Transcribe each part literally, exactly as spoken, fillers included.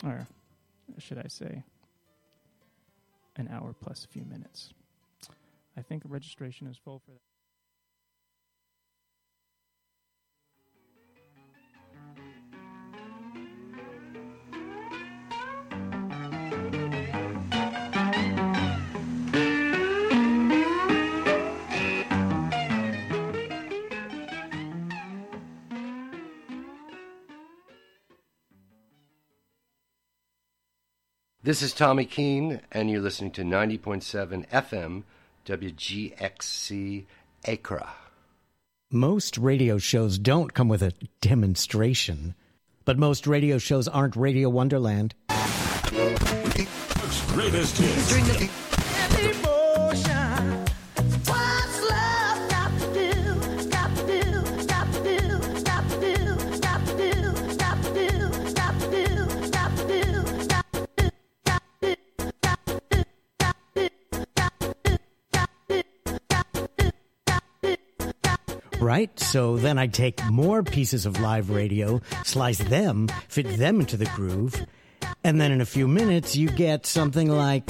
or should I say, an hour plus a few minutes. I think registration is full for that. This is Tommy Keene, and you're listening to ninety point seven F M W G X C Accra. Most radio shows don't come with a demonstration, but most radio shows aren't Radio Wonderland. Greatest hits. Right? So then I take more pieces of live radio, slice them, fit them into the groove, and then in a few minutes you get something like...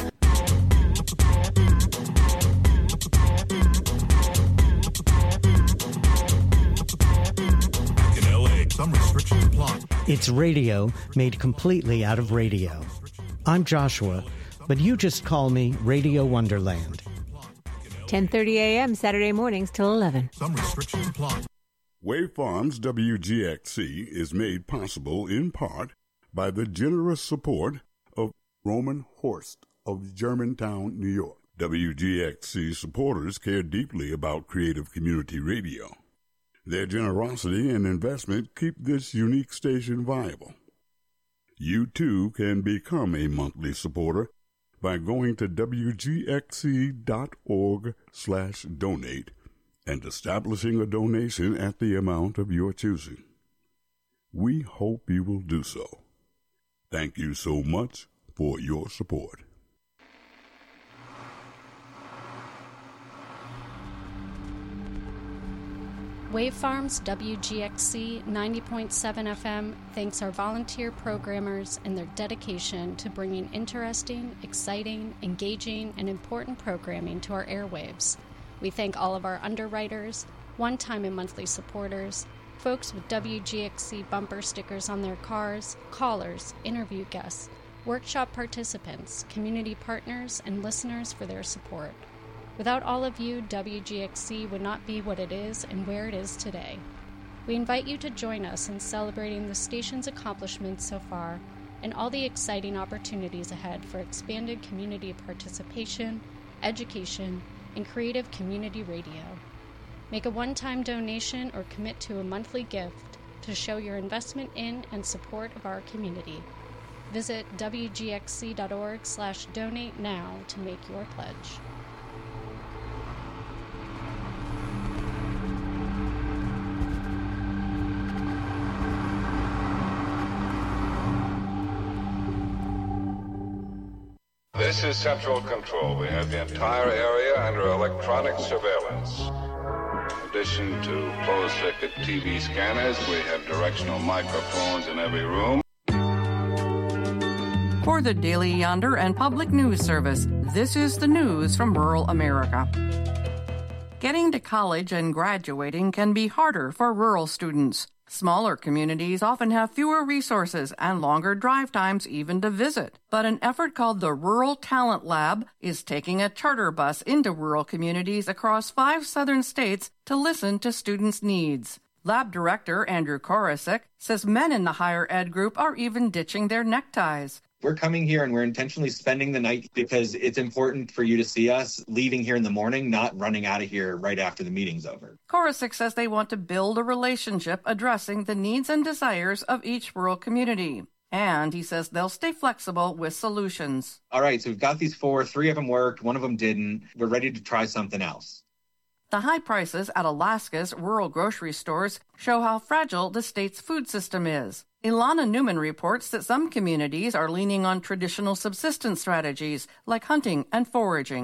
In L A, some restrictions apply. It's radio made completely out of radio. I'm Joshua, but you just call me Radio Wonderland. ten thirty a.m. Saturday mornings till eleven. Some restrictions apply. Wave Farms W G X C is made possible in part by the generous support of Roman Horst of Germantown, New York. W G X C supporters care deeply about creative community radio. Their generosity and investment keep this unique station viable. You too can become a monthly supporter by going to wgxc.org slash donate and establishing a donation at the amount of your choosing. We hope you will do so. Thank you so much for your support. Wave Farms W G X C ninety point seven F M thanks our volunteer programmers and their dedication to bringing interesting, exciting, engaging, and important programming to our airwaves. We thank all of our underwriters, one-time and monthly supporters, folks with W G X C bumper stickers on their cars, callers, interview guests, workshop participants, community partners, and listeners for their support. Without all of you, W G X C would not be what it is and where it is today. We invite you to join us in celebrating the station's accomplishments so far and all the exciting opportunities ahead for expanded community participation, education, and creative community radio. Make a one-time donation or commit to a monthly gift to show your investment in and support of our community. Visit wgxc.org slash donate now to make your pledge. This is Central Control. We have the entire area under electronic surveillance. In addition to closed-circuit T V scanners, we have directional microphones in every room. For the Daily Yonder and Public News Service, this is the news from rural America. Getting to college and graduating can be harder for rural students. Smaller communities often have fewer resources and longer drive times even to visit. But an effort called the Rural Talent Lab is taking a charter bus into rural communities across five southern states to listen to students' needs. Lab director Andrew Korosik says men in the higher ed group are even ditching their neckties. We're coming here and we're intentionally spending the night because it's important for you to see us leaving here in the morning, not running out of here right after the meeting's over. Korosik says they want to build a relationship addressing the needs and desires of each rural community. And he says they'll stay flexible with solutions. All right, so we've got these four. Three of them worked. One of them didn't. We're ready to try something else. The high prices at Alaska's rural grocery stores show how fragile the state's food system is. Ilana Newman reports that some communities are leaning on traditional subsistence strategies like hunting and foraging.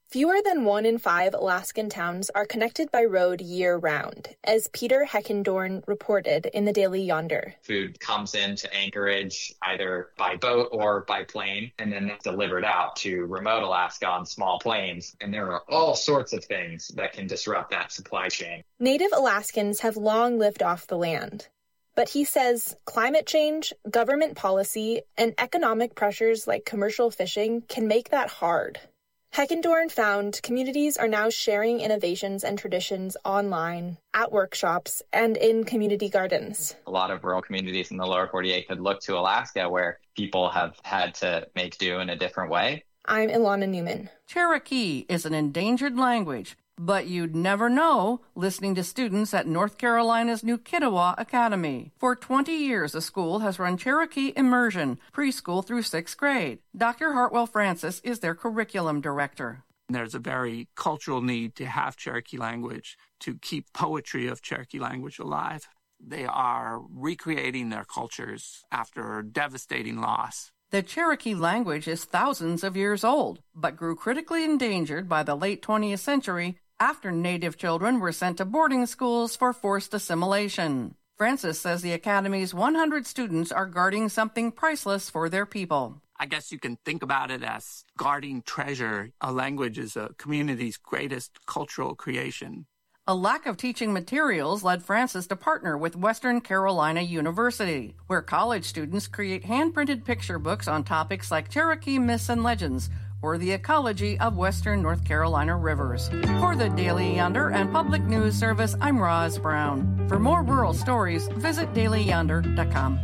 Fewer than one in five Alaskan towns are connected by road year-round, as Peter Heckendorn reported in the Daily Yonder. Food comes into Anchorage either by boat or by plane, and then it's delivered out to remote Alaska on small planes. And there are all sorts of things that can disrupt that supply chain. Native Alaskans have long lived off the land. But he says climate change, government policy, and economic pressures like commercial fishing can make that hard. Heckendorn found communities are now sharing innovations and traditions online, at workshops, and in community gardens. A lot of rural communities in the lower forty-eight could look to Alaska where people have had to make do in a different way. I'm Ilana Newman. Cherokee is an endangered language, but you'd never know listening to students at North Carolina's New Kittiwah Academy. For twenty years, the school has run Cherokee Immersion, preschool through sixth grade. Doctor Hartwell Francis is their curriculum director. There's a very cultural need to have Cherokee language to keep poetry of Cherokee language alive. They are recreating their cultures after devastating loss. The Cherokee language is thousands of years old, but grew critically endangered by the late twentieth century after Native children were sent to boarding schools for forced assimilation. Francis says the Academy's one hundred students are guarding something priceless for their people. I guess you can think about it as guarding treasure. A language is a community's greatest cultural creation. A lack of teaching materials led Francis to partner with Western Carolina University, where college students create hand-printed picture books on topics like Cherokee myths and legends, or the ecology of western North Carolina rivers. For the Daily Yonder and Public News Service, I'm Roz Brown. For more rural stories, visit daily yonder dot com.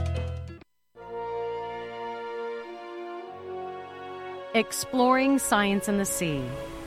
Exploring science in the sea.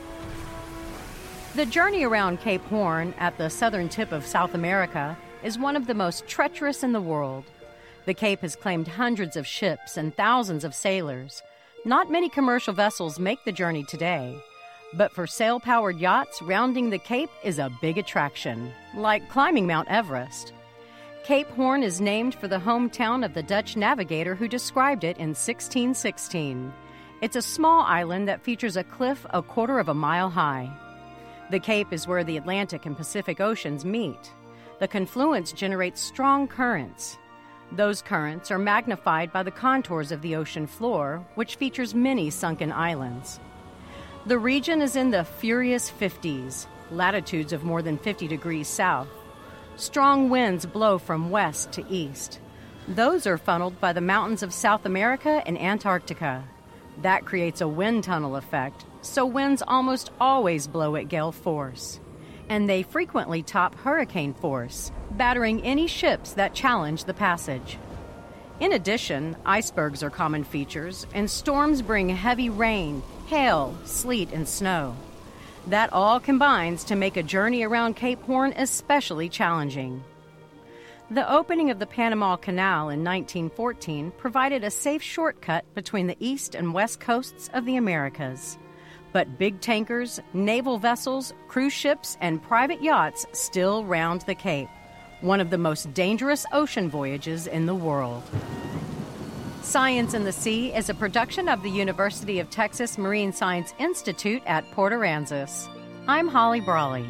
The journey around Cape Horn at the southern tip of South America is one of the most treacherous in the world. The Cape has claimed hundreds of ships and thousands of sailors. Not many commercial vessels make the journey today, but for sail-powered yachts, rounding the Cape is a big attraction, like climbing Mount Everest. Cape Horn is named for the hometown of the Dutch navigator who described it in sixteen sixteen. It's a small island that features a cliff a quarter of a mile high. The Cape is where the Atlantic and Pacific Oceans meet. The confluence generates strong currents. Those currents are magnified by the contours of the ocean floor, which features many sunken islands. The region is in the furious fifties, latitudes of more than fifty degrees south. Strong winds blow from west to east. Those are funneled by the mountains of South America and Antarctica. That creates a wind tunnel effect, so winds almost always blow at gale force. And they frequently top hurricane force, battering any ships that challenge the passage. In addition, icebergs are common features, and storms bring heavy rain, hail, sleet, and snow. That all combines to make a journey around Cape Horn especially challenging. The opening of the Panama Canal in nineteen fourteen provided a safe shortcut between the east and west coasts of the Americas. But big tankers, naval vessels, cruise ships, and private yachts still round the Cape, one of the most dangerous ocean voyages in the world. Science in the Sea is a production of the University of Texas Marine Science Institute at Port Aransas. I'm Holly Brawley.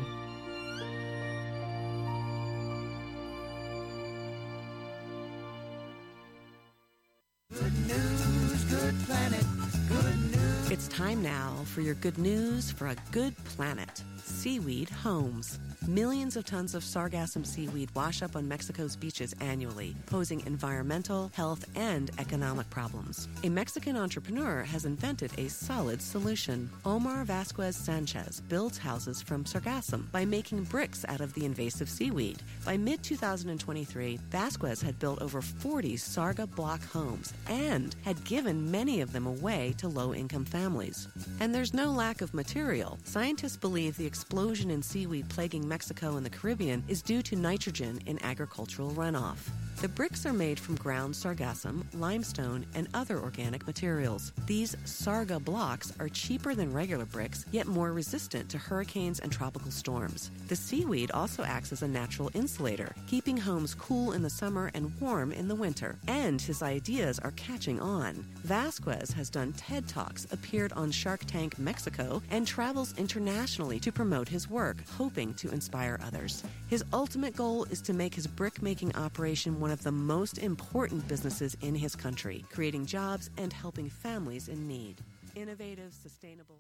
Good news, good planet, good news. It's time now for your good news for a good planet. Seaweed Homes. Millions of tons of sargassum seaweed wash up on Mexico's beaches annually, posing environmental, health, and economic problems. A Mexican entrepreneur has invented a solid solution. Omar Vasquez Sanchez builds houses from sargassum by making bricks out of the invasive seaweed. By mid twenty twenty-three, Vasquez had built over forty Sarga block homes and had given many of them away to low-income families. And there's no lack of material. Scientists believe the explosion in seaweed plaguing Mexico and the Caribbean is due to nitrogen in agricultural runoff. The bricks are made from ground sargassum, limestone, and other organic materials. These Sarga blocks are cheaper than regular bricks, yet more resistant to hurricanes and tropical storms. The seaweed also acts as a natural insulator, keeping homes cool in the summer and warm in the winter. And his ideas are catching on. Vasquez has done TED Talks appealing appeared on Shark Tank Mexico and travels internationally to promote his work, hoping to inspire others. His ultimate goal is to make his brick-making operation one of the most important businesses in his country, creating jobs and helping families in need. Innovative, sustainable...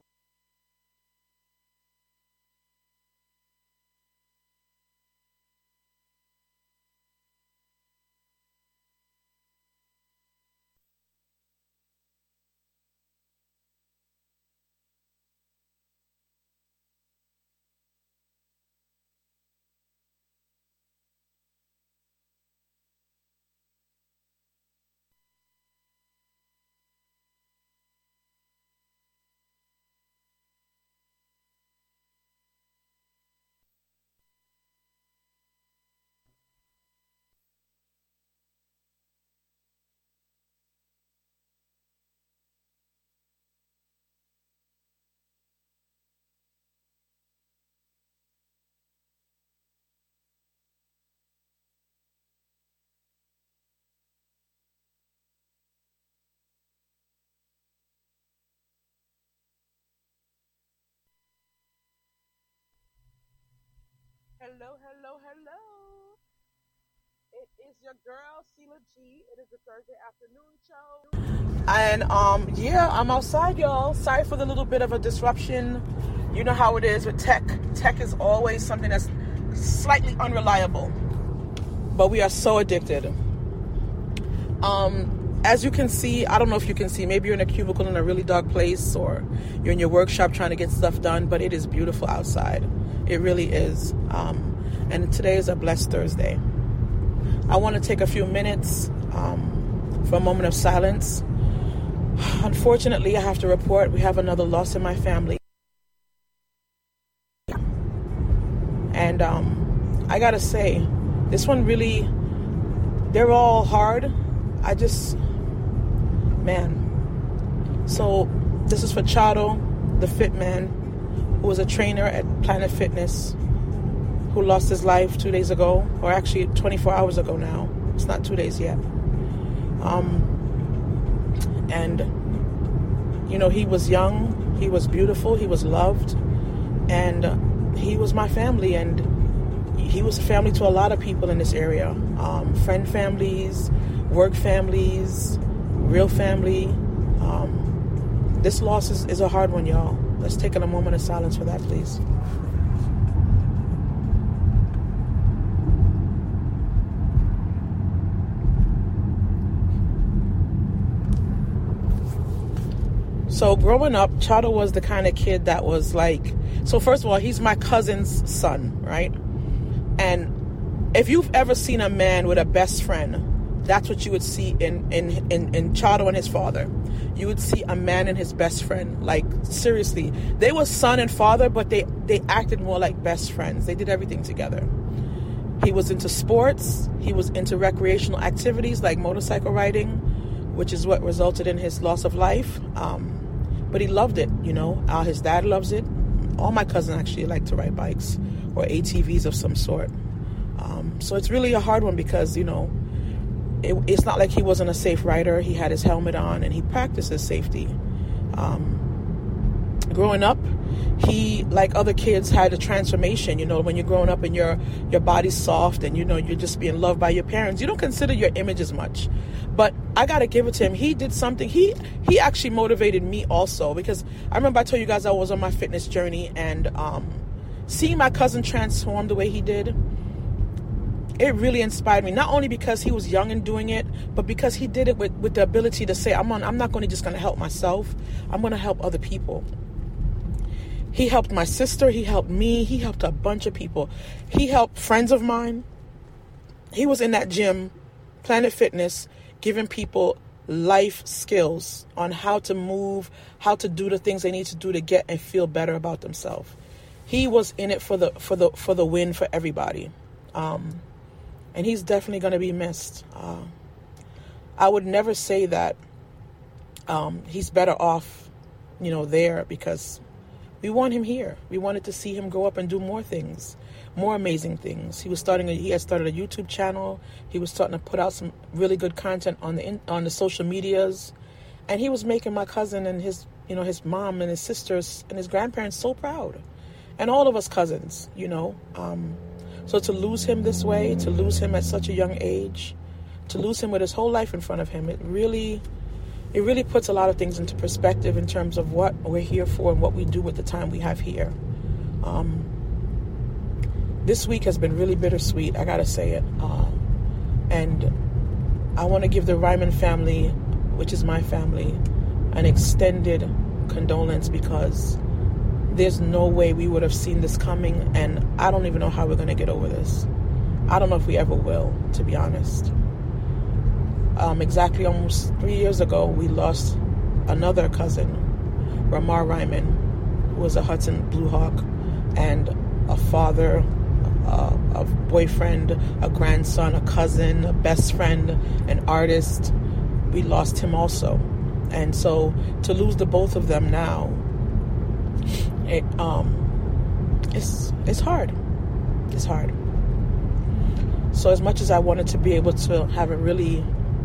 Hello, hello, hello. It is your girl, Sheila G. It is the Thursday afternoon show. And, um, yeah, I'm outside, y'all. Sorry for the little bit of a disruption. You know how it is with tech. Tech is always something that's slightly unreliable. But we are so addicted. Um, as you can see, I don't know if you can see, maybe you're in a cubicle in a really dark place, or you're in your workshop trying to get stuff done, but it is beautiful outside. It really is. Um, and today is a blessed Thursday. I want to take a few minutes um, for a moment of silence. Unfortunately, I have to report we have another loss in my family. And um, I got to say, this one really, they're all hard. I just, man. So this is for Chado, the fit man, who was a trainer at Planet Fitness, who lost his life two days ago, or actually twenty-four hours ago now. It's not two days yet. Um, and, you know, he was young, he was beautiful, he was loved, and uh, he was my family, and he was a family to a lot of people in this area. Um, friend families, work families, real family. Um, this loss is, is a hard one, y'all. Let's take a moment of silence for that, please. So growing up, Chado was the kind of kid that was like, so first of all, he's my cousin's son, right? And if you've ever seen a man with a best friend, that's what you would see in, in, in, in Chado and his father. You would see a man and his best friend. Like, seriously. They were son and father, but they, they acted more like best friends. They did everything together. He was into sports. He was into recreational activities like motorcycle riding, which is what resulted in his loss of life. Um, but he loved it, you know. Uh, his dad loves it. All my cousins actually like to ride bikes or A T Vs of some sort. Um, so it's really a hard one because, you know, it, it's not like he wasn't a safe rider. He had his helmet on and he practices safety. Um, growing up, he, like other kids, had a transformation. You know, when you're growing up and your your body's soft and, you know, you're just being loved by your parents, you don't consider your image as much. But I got to give it to him. He did something. He he actually motivated me also, because I remember I told you guys I was on my fitness journey, and um, seeing my cousin transform the way he did, it really inspired me. Not only because he was young and doing it, but because he did it with, with the ability to say, I'm on, I'm not going to just going to help myself. I'm going to help other people. He helped my sister. He helped me. He helped a bunch of people. He helped friends of mine. He was in that gym, Planet Fitness, giving people life skills on how to move, how to do the things they need to do to get and feel better about themselves. He was in it for the for the for the win for everybody, um, and he's definitely going to be missed. Uh, I would never say that um, he's better off, you know, there, because we want him here. We wanted to see him grow up and do more things, more amazing things. He was starting. A, he had started a YouTube channel. He was starting to put out some really good content on the in, on the social medias, and he was making my cousin and his you know, his mom and his sisters and his grandparents so proud. And all of us cousins, you know. Um, so to lose him this way, to lose him at such a young age, to lose him with his whole life in front of him, it really, it really puts a lot of things into perspective in terms of what we're here for and what we do with the time we have here. Um, this week has been really bittersweet, I gotta say it. Uh, and I want to give the Ryman family, which is my family, an extended condolence, because there's no way we would have seen this coming, and I don't even know how we're going to get over this. I don't know if we ever will, to be honest. Um, exactly almost three years ago, we lost another cousin, Ramar Ryman, who was a Hudson Blue Hawk, and a father, uh, a boyfriend, a grandson, a cousin, a best friend, an artist. We lost him also. And so to lose the both of them now, It, um, it's it's hard. It's hard. So as much as I wanted to be able to have a really,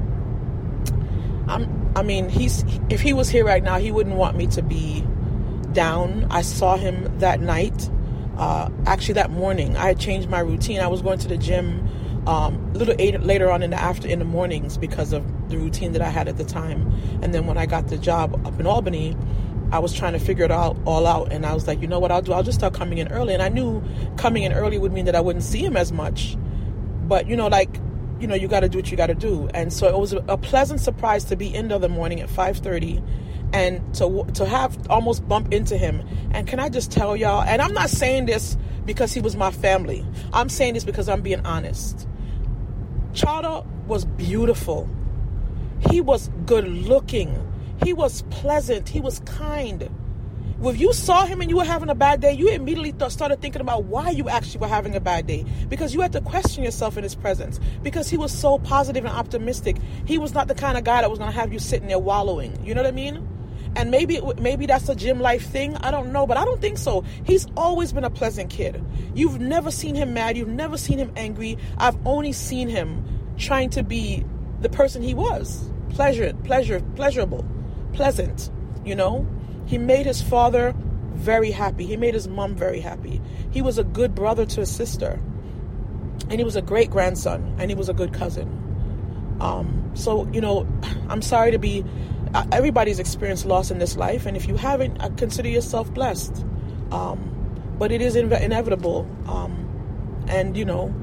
I'm, I mean, he's if he was here right now, he wouldn't want me to be down. I saw him that night. Uh, actually, that morning, I had changed my routine. I was going to the gym um, a little eight, later on in the after in the mornings because of the routine that I had at the time. And then when I got the job up in Albany, I was trying to figure it out all out, and I was like, you know what I'll do? I'll just start coming in early. And I knew coming in early would mean that I wouldn't see him as much. But, you know, like, you know, you got to do what you got to do. And so it was a pleasant surprise to be in the other morning at five thirty and to to have almost bump into him. And can I just tell y'all, and I'm not saying this because he was my family. I'm saying this because I'm being honest. Chada was beautiful. He was good looking. He was pleasant. He was kind. If you saw him and you were having a bad day, you immediately th- started thinking about why you actually were having a bad day, because you had to question yourself in his presence, because he was so positive and optimistic. He was not the kind of guy that was going to have you sitting there wallowing. You know what I mean? And maybe maybe that's a gym life thing. I don't know, but I don't think so. He's always been a pleasant kid. You've never seen him mad. You've never seen him angry. I've only seen him trying to be the person he was. Pleasure, pleasure, pleasurable. Pleasant, you know. He made his father very happy. He made his mom very happy. He was a good brother to his sister, and he was a great grandson, and he was a good cousin. Um, so, you know, I'm sorry to be. Uh, everybody's experienced loss in this life, and if you haven't, I consider yourself blessed. Um, but it is inve- inevitable, um, and you know,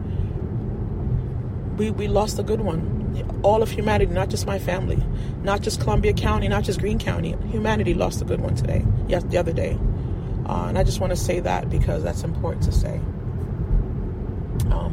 we we lost a good one. All of humanity, not just my family, not just Columbia County, not just Greene County. Humanity lost a good one today, yes, the other day. Uh, and I just want to say that because that's important to say. Um,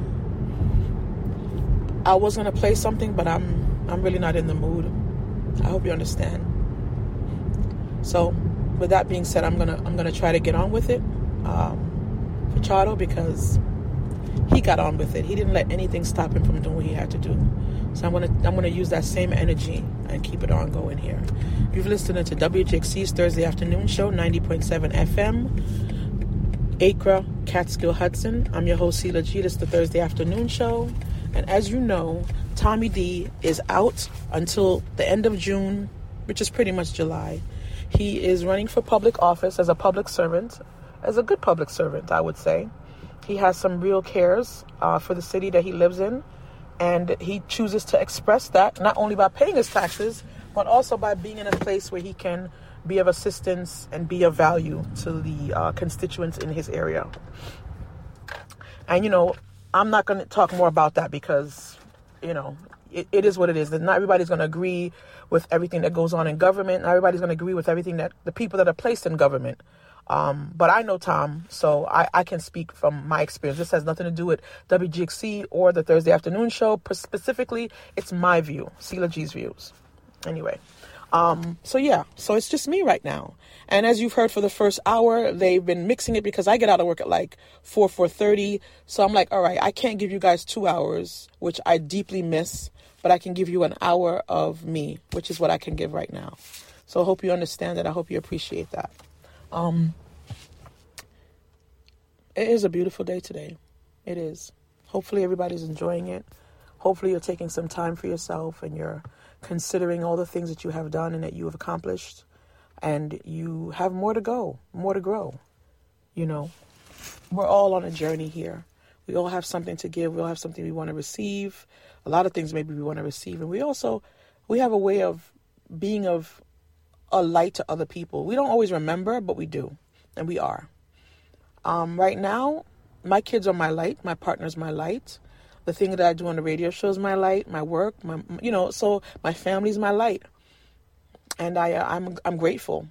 I was going to play something, but I'm I'm really not in the mood. I hope you understand. So, with that being said, I'm gonna I'm gonna try to get on with it um, for Chado, because he got on with it. He didn't let anything stop him from doing what he had to do. So I'm gonna I'm gonna use that same energy and keep it on going here. You've listened to W G X C's Thursday Afternoon Show, ninety point seven F M, Acra, Catskill, Hudson. I'm your host, Sheila G. This is the Thursday Afternoon Show, and as you know, Tommy D is out until the end of June, which is pretty much July. He is running for public office as a public servant, as a good public servant, I would say. He has some real cares uh, for the city that he lives in. And he chooses to express that not only by paying his taxes, but also by being in a place where he can be of assistance and be of value to the uh, constituents in his area. And, you know, I'm not going to talk more about that because, you know, it, it is what it is. And not everybody's going to agree with everything that goes on in government. Not everybody's going to agree with everything that the people that are placed in government. Um, but I know Tom, so I, I can speak from my experience. This has nothing to do with W G X C or the Thursday Afternoon Show. Specifically, it's my view, Sheila G's views. Anyway, um, so yeah, so it's just me right now. And as you've heard for the first hour, they've been mixing it because I get out of work at like four, four thirty. So I'm like, all right, I can't give you guys two hours, which I deeply miss, but I can give you an hour of me, which is what I can give right now. So I hope you understand that. I hope you appreciate that. Um, it is a beautiful day today. It is. Hopefully everybody's enjoying it. Hopefully you're taking some time for yourself and you're considering all the things that you have done and that you have accomplished. and you have more to go, more to grow. You know, we're all on a journey here. We all have something to give. We all have something we want to receive. A lot of things maybe we want to receive. And we also, we have a way of being of a light to other people. We don't always remember, but we do. And we are. Um, right now, my kids are my light. My partner's my light. The thing that I do on the radio show is my light. My work, my, you know, so my family's my light. And I, uh, I'm, I'm grateful.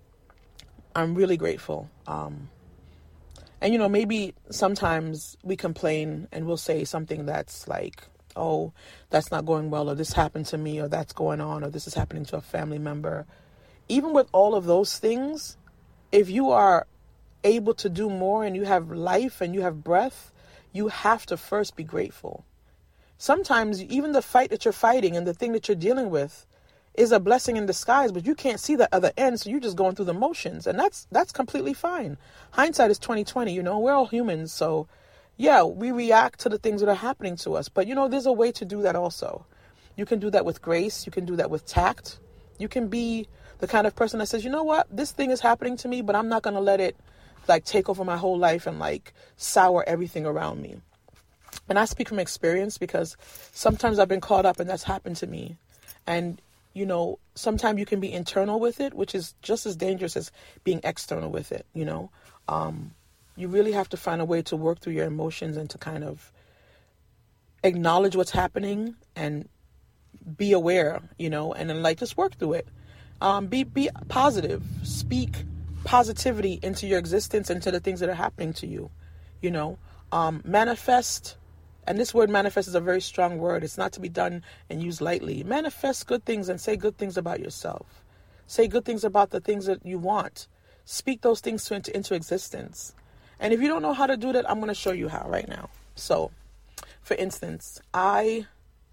I'm really grateful. Um, and, you know, maybe sometimes we complain and we'll say something that's like, oh, that's not going well, or this happened to me, or that's going on, or this is happening to a family member. Even with all of those things, if you are able to do more and you have life and you have breath, you have to first be grateful. Sometimes even the fight that you're fighting and the thing that you're dealing with is a blessing in disguise, but you can't see the other end, so you're just going through the motions, and that's that's completely fine. Hindsight is twenty twenty, you know, we're all humans, so yeah, we react to the things that are happening to us, but you know, there's a way to do that also. You can do that with grace, you can do that with tact. You can be the kind of person that says, you know what, this thing is happening to me, but I'm not going to let it like take over my whole life and like sour everything around me. And I speak from experience because sometimes I've been caught up and that's happened to me. And you know, sometimes you can be internal with it, which is just as dangerous as being external with it, you know. Um, you really have to find a way to work through your emotions and to kind of acknowledge what's happening and be aware, you know, and then like just work through it. Um, be be positive. Speak positivity into your existence and to the things that are happening to you, you know. Um, manifest. And this word manifest is a very strong word. It's not to be done and used lightly. Manifest good things and say good things about yourself. Say good things about the things that you want. Speak those things into, into existence. And if you don't know how to do that, I'm going to show you how right now. So, for instance, I,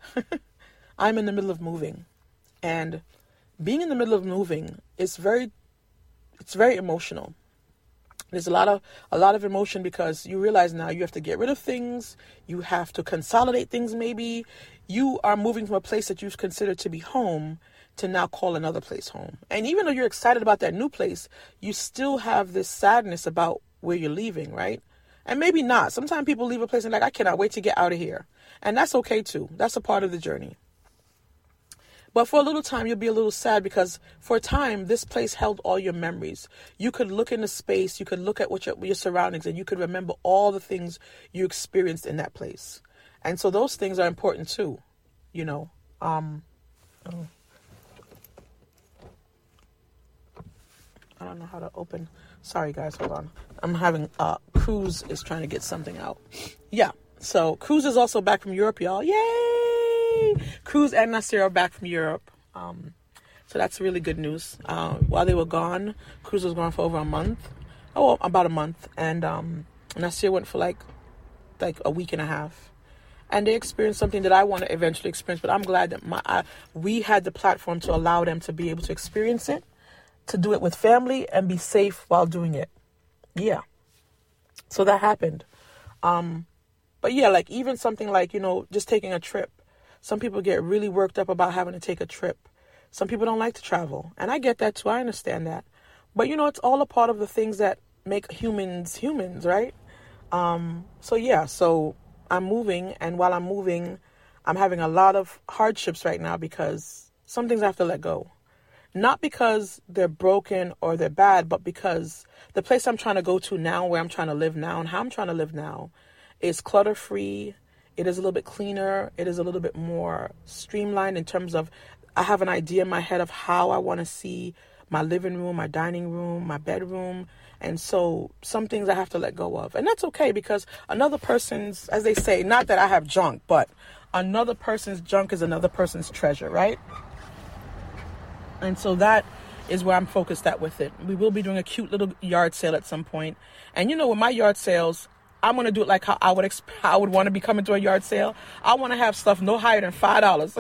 I'm in the middle of moving. And being in the middle of moving is very, it's very emotional. There's a lot of a lot of emotion because you realize now you have to get rid of things. You have to consolidate things maybe. You are moving from a place that you've considered to be home to now call another place home. And even though you're excited about that new place, you still have this sadness about where you're leaving, right? And maybe not. Sometimes people leave a place and like, I cannot wait to get out of here. And that's okay too. That's a part of the journey. But for a little time, you'll be a little sad because for a time, this place held all your memories. You could look into space, you could look at what your, your surroundings, and you could remember all the things you experienced in that place. And so those things are important too, you know. Um, oh. I don't know how to open. Sorry, guys, hold on. I'm having, uh, Cruz is trying to get something out. Yeah, so Cruz is also back from Europe, y'all. Yay! Cruz and Nasir are back from Europe. Um, so that's really good news. Uh, while they were gone, Cruz was gone for over a month. Oh, about a month. And um, Nasir went for like like a week and a half. And they experienced something that I want to eventually experience. But I'm glad that my I, we had the platform to allow them to be able to experience it, to do it with family and be safe while doing it. Yeah. So that happened. Um, but yeah, like even something like, you know, just taking a trip. Some people get really worked up about having to take a trip. Some people don't like to travel. And I get that too. I understand that. But, you know, it's all a part of the things that make humans humans, right? Um, so, yeah, so I'm moving. And while I'm moving, I'm having a lot of hardships right now because some things I have to let go. Not because they're broken or they're bad, but because the place I'm trying to go to now, where I'm trying to live now and how I'm trying to live now is clutter-free. It is a little bit cleaner. It is a little bit more streamlined in terms of I have an idea in my head of how I want to see my living room, my dining room, my bedroom. And so some things I have to let go of. And that's okay because another person's, as they say, not that I have junk, but another person's junk is another person's treasure, right? And so that is where I'm focused at with it. We will be doing a cute little yard sale at some point. And you know, with my yard sales, I'm going to do it like how I would exp- how I would want to be coming to a yard sale. I want to have stuff no higher than five dollars.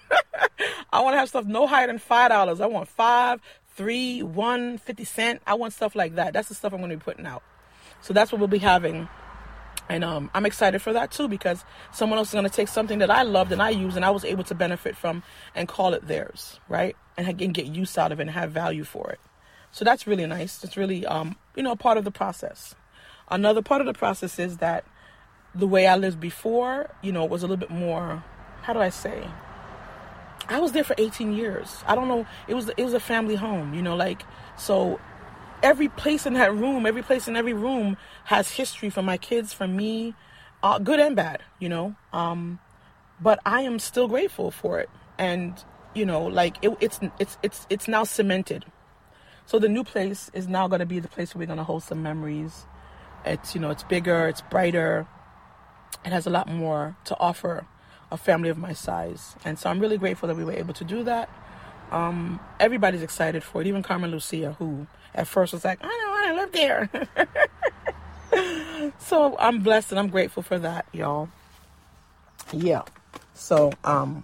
I want to have stuff no higher than five dollars. I want five, three, one, fifty cent. I want stuff like that. That's the stuff I'm going to be putting out. So that's what we'll be having. And um, I'm excited for that too because someone else is going to take something that I loved and I used and I was able to benefit from and call it theirs, right? And, and get use out of it and have value for it. So that's really nice. It's really, um, you know, part of the process. Another part of the process is that the way I lived before, you know, was a little bit more, how do I say? I was there for eighteen years. I don't know. It was, it was a family home, you know, like, so every place in that room, every place in every room has history for my kids, for me, uh, good and bad, you know. Um, but I am still grateful for it. And, you know, like it, it's, it's, it's, it's now cemented. So the new place is now going to be the place where we're going to hold some memories. It's, you know, it's bigger, it's brighter. It has a lot more to offer a family of my size. And so I'm really grateful that we were able to do that. Um, everybody's excited for it. Even Carmen Lucia, who at first was like, I don't want to live there. So I'm blessed and I'm grateful for that, y'all. Yeah. So um,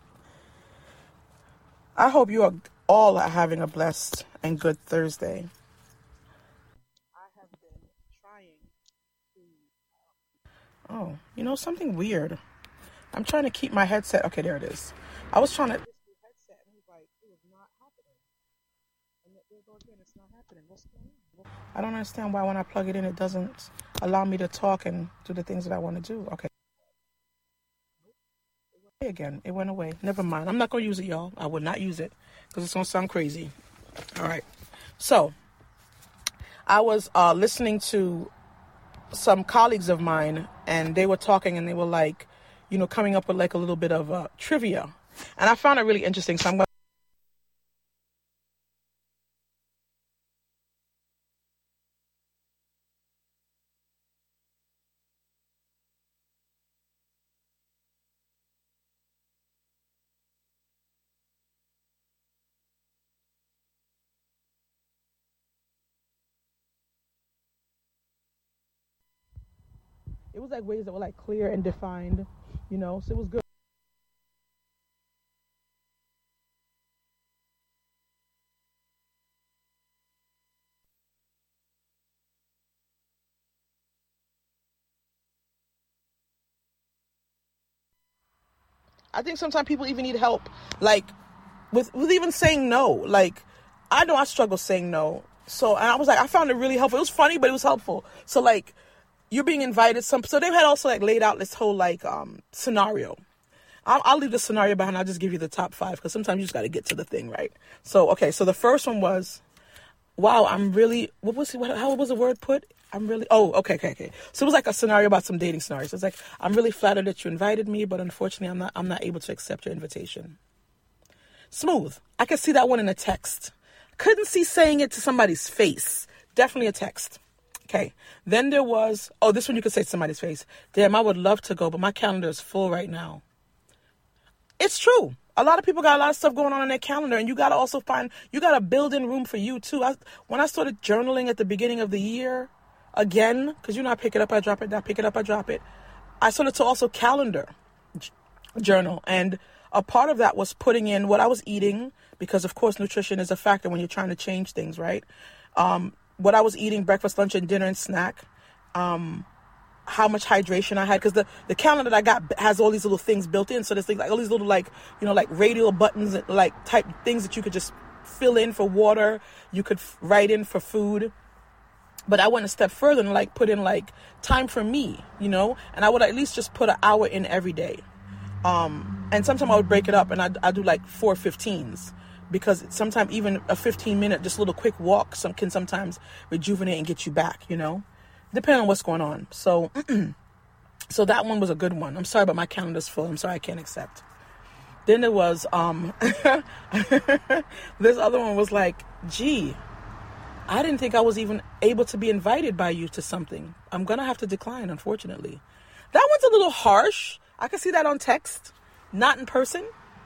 I hope you are all are having a blessed and good Thursday. I have been trying to... Oh, you know, something weird. I'm trying to keep my headset. Okay, there it is. I was trying to... Headset, and it was like, it was not happening. And there goes again, it's not happening. What's going on? I don't understand why when I plug it in, it doesn't allow me to talk and do the things that I want to do. Okay. Again, it went away. Never mind. I'm not going to use it, y'all. I will not use it because it's going to sound crazy. All right. So I was uh, listening to some colleagues of mine, and they were talking, and they were like, you know, coming up with like a little bit of uh, trivia. And I found it really interesting. So I'm going to It was like ways that were like clear and defined, you know, so it was good. I think sometimes people even need help, like with, with even saying no. Like, I know I struggle saying no. So, and I was like, I found it really helpful. It was funny, but it was helpful. So like, you're being invited some, so they had also like laid out this whole like um scenario. I'll, I'll leave the scenario behind. I'll just give you the top five because sometimes you just got to get to the thing, right? So okay, so the first one was, wow, I'm really, what was it? What, how was the word put? I'm really, oh, okay, okay, okay. So it was like a scenario about some dating scenarios. It's like, I'm really flattered that you invited me, but unfortunately, I'm not, I'm not able to accept your invitation. Smooth. I could see that one in a text. Couldn't see saying it to somebody's face. Definitely a text. Okay, then there was, oh, this one you could say to somebody's face. Damn, I would love to go, but my calendar is full right now. It's true. A lot of people got a lot of stuff going on in their calendar, and you got to also find, you got to build in room for you, too. I, when I started journaling at the beginning of the year, again, because you know I pick it up, I drop it, I pick it up, I drop it. I started to also calendar j- journal, and a part of that was putting in what I was eating, because, of course, nutrition is a factor when you're trying to change things, right? Um... What I was eating, breakfast, lunch, and dinner and snack, um, how much hydration I had, because the, the calendar that I got has all these little things built in. So there's like all these little like, you know, like radial buttons, like type things that you could just fill in for water. You could f- write in for food. But I went a step further and like put in like time for me, you know, and I would at least just put an hour in every day. Um, and sometimes I would break it up and I'd, I'd do like four fifteens. Because sometimes even a fifteen minute, just little quick walk some, can sometimes rejuvenate and get you back, you know, depending on what's going on. So, so that one was a good one. I'm sorry, but my calendar's full. I'm sorry, I can't accept. Then there was, um, this other one was like, gee, I didn't think I was even able to be invited by you to something. I'm going to have to decline, unfortunately. That one's a little harsh. I can see that on text, not in person.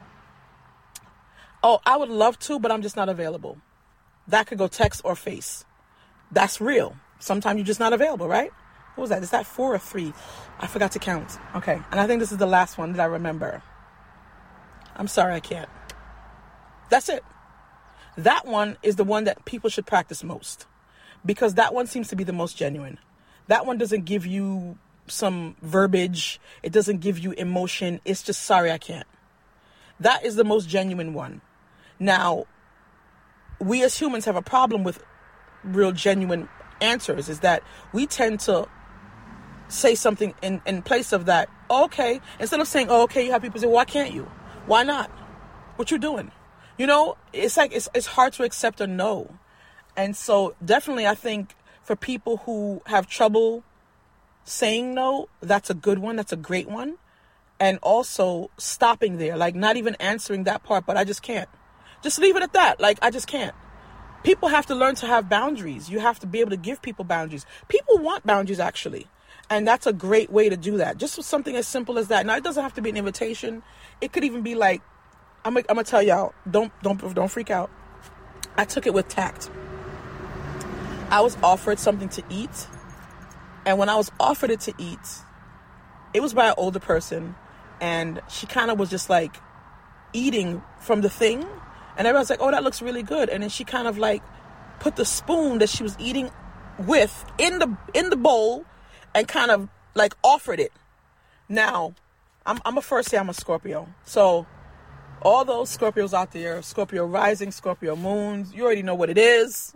Oh, I would love to, but I'm just not available. That could go text or face. That's real. Sometimes you're just not available, right? What was that? Is that four or three? I forgot to count. Okay. And I think this is the last one that I remember. I'm sorry, I can't. That's it. That one is the one that people should practice most, because that one seems to be the most genuine. That one doesn't give you some verbiage. It doesn't give you emotion. It's just, sorry, I can't. That is the most genuine one. Now, we as humans have a problem with real genuine answers, is that we tend to say something in, in place of that. Oh, okay. Instead of saying, oh, okay, you have people say, why can't you? Why not? What you doing? You know, it's like, it's, it's hard to accept a no. And so definitely I think for people who have trouble saying no, that's a good one. That's a great one. And also stopping there, like not even answering that part, but I just can't. Just leave it at that. Like, I just can't. People have to learn to have boundaries. You have to be able to give people boundaries. People want boundaries, actually. And that's a great way to do that. Just something as simple as that. Now, it doesn't have to be an invitation. It could even be like, I'm, I'm going to tell y'all, don't, don't, don't freak out. I took it with tact. I was offered something to eat. And when I was offered it to eat, it was by an older person. And she kind of was just like eating from the thing. And everyone's like, oh, that looks really good. And then she kind of like put the spoon that she was eating with in the in the bowl and kind of like offered it. Now, I'm, I'm a first say I'm a Scorpio. So all those Scorpios out there, Scorpio rising, Scorpio moons, you already know what it is.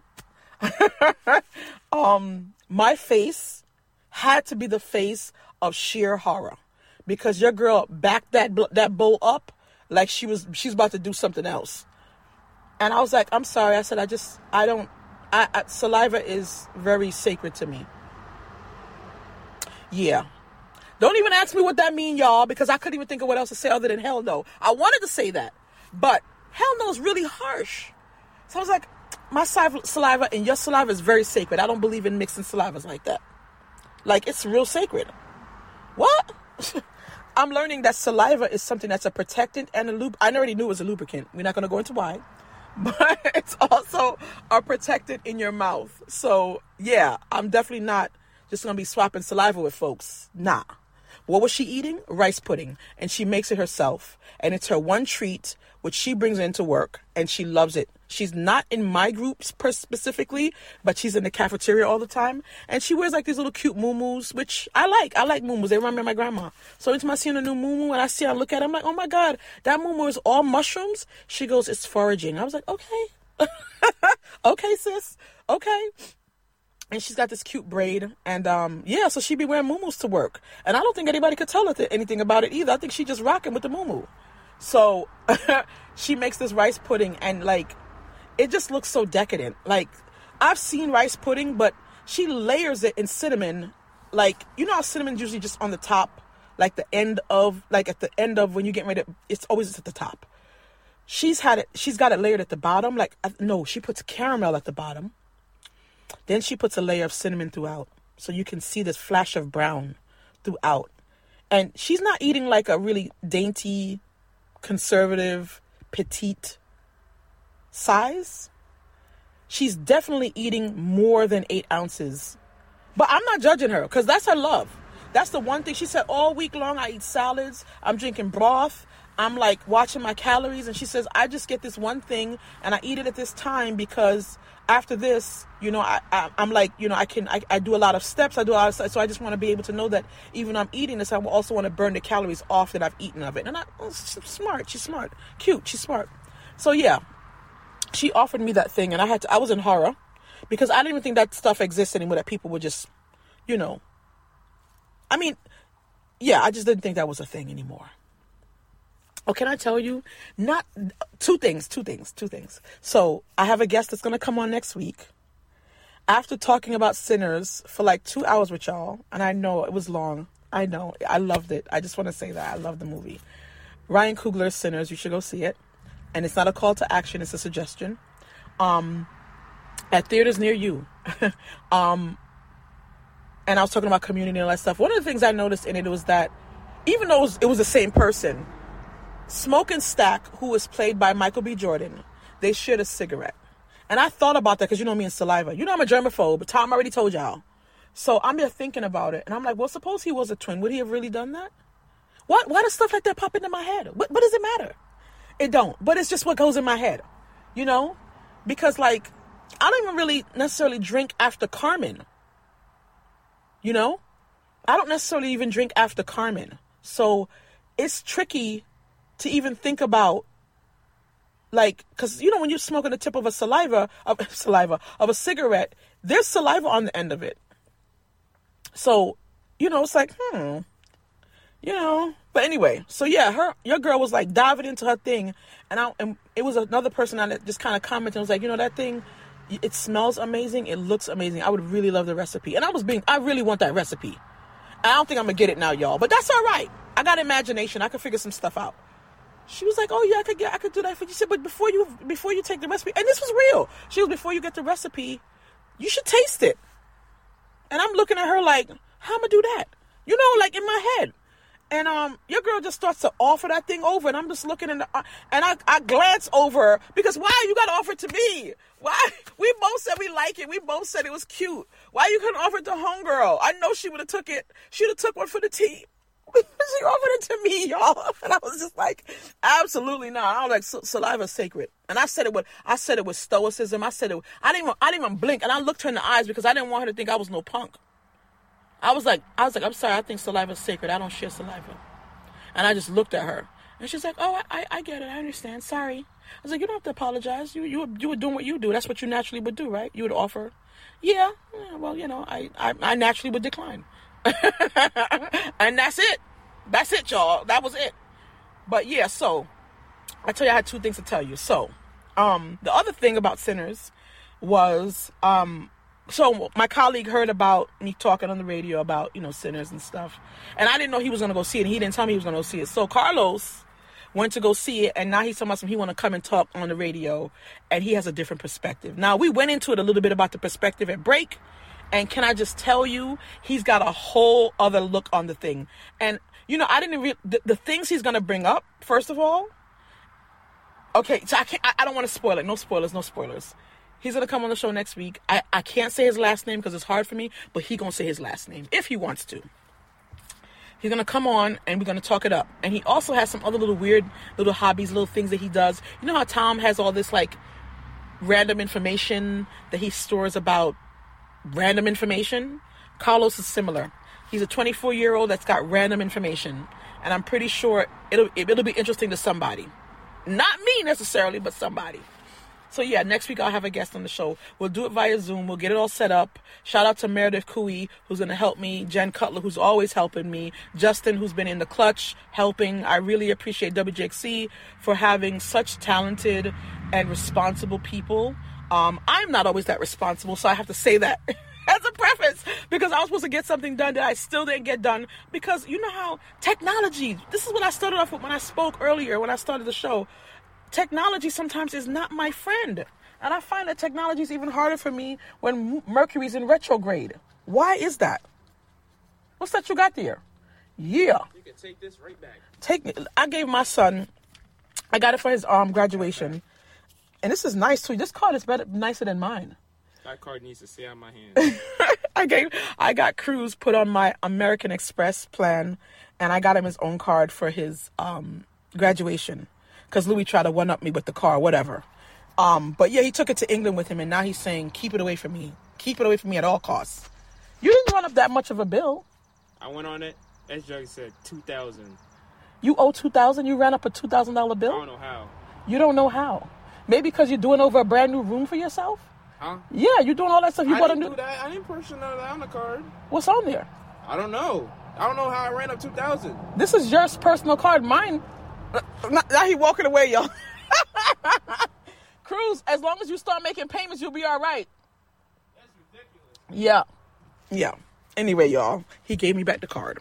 um, my face had to be the face of sheer horror because your girl backed that that bowl up like she was she's about to do something else. And I was like, I'm sorry. I said, I just, I don't, I, I, saliva is very sacred to me. Yeah. Don't even ask me what that means, y'all, because I couldn't even think of what else to say other than hell no. I wanted to say that, but hell no is really harsh. So I was like, my saliva and your saliva is very sacred. I don't believe in mixing salivas like that. Like, it's real sacred. What? I'm learning that saliva is something that's a protectant and a lub. I already knew it was a lubricant. We're not going to go into why. But it's also a protectant in your mouth. So, yeah, I'm definitely not just going to be swapping saliva with folks. Nah. What was she eating? Rice pudding. And she makes it herself. And it's her one treat, which she brings into work. And she loves it. She's not in my group specifically, but she's in the cafeteria all the time. And she wears like these little cute muumuus, which I like. I like muumuus. They remind me of my grandma. So anytime I see a new muumuu and I see her, I look at it, I'm like, oh my God, that muumuu is all mushrooms. She goes, it's foraging. I was like, okay. Okay, sis. Okay. And she's got this cute braid. And um, yeah, so she be wearing muumuus to work. And I don't think anybody could tell her th- anything about it either. I think she just rocking with the muumuu. So she makes this rice pudding and like, it just looks so decadent. Like, I've seen rice pudding, but she layers it in cinnamon. Like, you know how cinnamon's usually just on the top, like the end of, like at the end of when you get ready to, it's always at the top. She's had it, she's got it layered at the bottom. Like, no, she puts caramel at the bottom. Then she puts a layer of cinnamon throughout. So you can see this flash of brown throughout. And she's not eating like a really dainty, conservative, petite size. She's definitely eating more than eight ounces. But I'm not judging her because that's her love. That's the one thing. She said all week long I eat salads. I'm drinking broth. I'm like watching my calories. And she says I just get this one thing and I eat it at this time because after this, you know, I, I, I'm like, you know, I can, I, I do a lot of steps. I do a lot of steps. So I just want to be able to know that even though I'm eating this, I will also want to burn the calories off that I've eaten of it. And I, oh, she's smart. She's smart. Cute. She's smart. So yeah. She offered me that thing and I had to, I was in horror because I didn't even think that stuff exists anymore, that people would just, you know, I mean, yeah, I just didn't think that was a thing anymore. Oh, can I tell you? Not two things, two things, two things. So I have a guest that's going to come on next week. After talking about Sinners for like two hours with y'all, and I know it was long. I know. I loved it. I just want to say that. I love the movie. Ryan Coogler's Sinners. You should go see it. And it's not a call to action. It's a suggestion. Um, at theaters near you. um, and I was talking about community and all that stuff. One of the things I noticed in it was that even though it was, it was the same person, Smoke and Stack, who was played by Michael B. Jordan, they shared a cigarette. And I thought about that because you know me and saliva. You know I'm a germaphobe, but Tom already told y'all. So I'm here thinking about it. And I'm like, well, suppose he was a twin. Would he have really done that? What? Why does stuff like that pop into my head? What, what does it matter? It don't. But it's just what goes in my head. You know? Because, like, I don't even really necessarily drink after Carmen. You know? I don't necessarily even drink after Carmen. So it's tricky to even think about, like, because, you know, when you're smoking the tip of a saliva, of saliva, of a cigarette, there's saliva on the end of it. So, you know, it's like, hmm, you know. But anyway, so yeah, her, your girl was like diving into her thing. And, I, and it was another person that just kind of commented and was like, you know, that thing, it smells amazing. It looks amazing. I would really love the recipe. And I was being, I really want that recipe. I don't think I'm going to get it now, y'all. But that's all right. I got imagination. I can figure some stuff out. She was like, oh, yeah, I could get, I could do that for you. She said, but before you, before you take the recipe, and this was real. She was, before you get the recipe, you should taste it. And I'm looking at her like, how am I do that? You know, like in my head. And um, your girl just starts to offer that thing over, and I'm just looking in the, uh, and I, I glance over, because why you got to offer it to me? Why? We both said we like it. We both said it was cute. Why you couldn't offer it to homegirl? I know she would have took it. She'd have took one for the team. She offered it to me, y'all. And I was just like, absolutely not. I was like, saliva is sacred. And I said it with, I said it with stoicism. I said it, I didn't even, I didn't even blink. And I looked her in the eyes because I didn't want her to think I was no punk. I was like, I was like, I'm sorry. I think saliva is sacred. I don't share saliva. And I just looked at her. And she's like, oh, I, I get it. I understand. Sorry. I was like, you don't have to apologize. You, you, were, you were doing what you do. That's what you naturally would do, right? You would offer. Yeah. yeah well, you know, I, I, I naturally would decline. And that's it. That's it, y'all. That was it. But yeah, so I tell you, I had two things to tell you. So, um, the other thing about Sinners was, um, so my colleague heard about me talking on the radio about, you know, Sinners and stuff. And I didn't know he was going to go see it. And he didn't tell me he was going to go see it. So Carlos went to go see it. And now he's talking about some, he want to come and talk on the radio. And he has a different perspective. Now, we went into it a little bit about the perspective at break. And can I just tell you, he's got a whole other look on the thing. And, you know, I didn't re- the, the things he's going to bring up, first of all. Okay, so I can't, I, I don't want to spoil it. No spoilers, no spoilers. He's going to come on the show next week. I, I can't say his last name because it's hard for me, but he going to say his last name if he wants to. He's going to come on and we're going to talk it up. And he also has some other little weird little hobbies, little things that he does. You know how Tom has all this like random information that he stores about random information? Carlos is similar. He's a twenty-four year old that's got random information, and I'm pretty sure it'll it'll be interesting to somebody, not me necessarily, but somebody. So yeah, next week I'll have a guest on the show. We'll do it via Zoom. We'll get it all set up. Shout out to Meredith Cooey, who's going to help me. Jen Cutler, who's always helping me. Justin, who's been in the clutch helping. I really appreciate W G X C for having such talented and responsible people. Um, I'm not always that responsible, so I have to say that as a preface, because I was supposed to get something done that I still didn't get done, because you know how technology, this is what I started off with when I spoke earlier, when I started the show. Technology sometimes is not my friend. And I find that technology is even harder for me when Mercury's in retrograde. Why is that? What's that you got there? Yeah. You can take this right back. Take it. I gave my son, I got it for his um graduation. And this is nice too. This card is better, nicer than mine. That card needs to stay on my hand. I gave, I got Cruz put on my American Express plan, and I got him his own card for his um graduation. Because Louis tried to one-up me with the car, whatever. Um, but yeah, he took it to England with him, and now he's saying, keep it away from me. Keep it away from me at all costs. You didn't run up that much of a bill. I went on it. S-Jug said two thousand dollars. You owe two thousand dollars? You ran up a two thousand dollars bill? I don't know how. You don't know how? Maybe because you're doing over a brand new room for yourself? Huh? Yeah, you're doing all that stuff. You I bought didn't a new... do that. I didn't push none of that on the card. What's on there? I don't know. I don't know how I ran up two thousand dollars. This is your personal card. Mine... Now he walking away, y'all. Cruz, as long as you start making payments, you'll be all right. That's ridiculous. Yeah. Yeah. Anyway, y'all, he gave me back the card.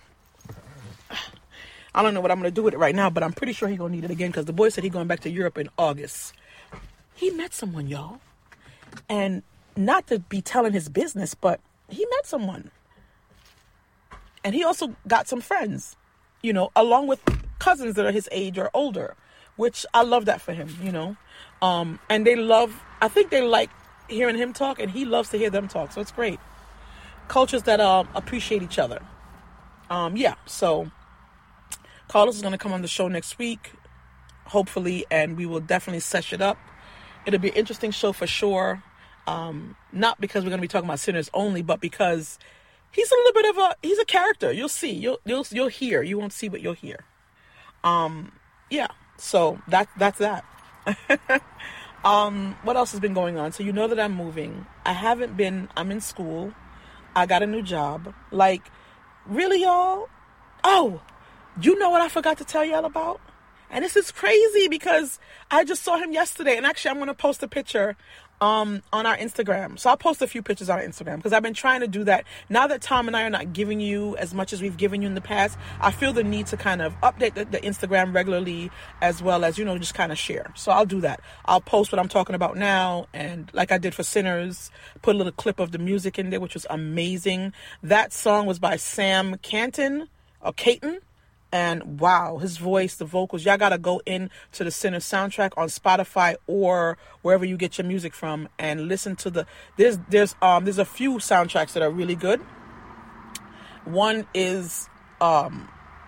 I don't know what I'm going to do with it right now, but I'm pretty sure he's going to need it again because the boy said he's going back to Europe in August. He met someone, y'all. And not to be telling his business, but he met someone. And he also got some friends, you know, along with cousins that are his age or older, which I love that for him, you know. Um, and they love, I think they like hearing him talk, and he loves to hear them talk. So it's great. Cultures that uh, appreciate each other. Um, yeah, so Carlos is going to come on the show next week, hopefully, and we will definitely sesh it up. It'll be an interesting show for sure. Um, not because we're going to be talking about Sinners only, but because he's a little bit of a, he's a character. You'll see. You'll, you'll, you'll hear. You won't see, but you'll hear. Um, yeah. So that, that's that. um, what else has been going on? So you know that I'm moving. I haven't been, I'm in school. I got a new job. Like, really, y'all? Oh, you know what I forgot to tell y'all about? And this is crazy because I just saw him yesterday. And actually, I'm going to post a picture um, on our Instagram. So I'll post a few pictures on our Instagram because I've been trying to do that. Now that Tom and I are not giving you as much as we've given you in the past, I feel the need to kind of update the, the Instagram regularly as well as, you know, just kind of share. So I'll do that. I'll post what I'm talking about now. And like I did for Sinners, put a little clip of the music in there, which was amazing. That song was by Sam Canton or Caton. And wow, his voice, the vocals, y'all got to go in to the Sinners soundtrack on Spotify or wherever you get your music from and listen to the, there's, there's, um, there's a few soundtracks that are really good. One is, um,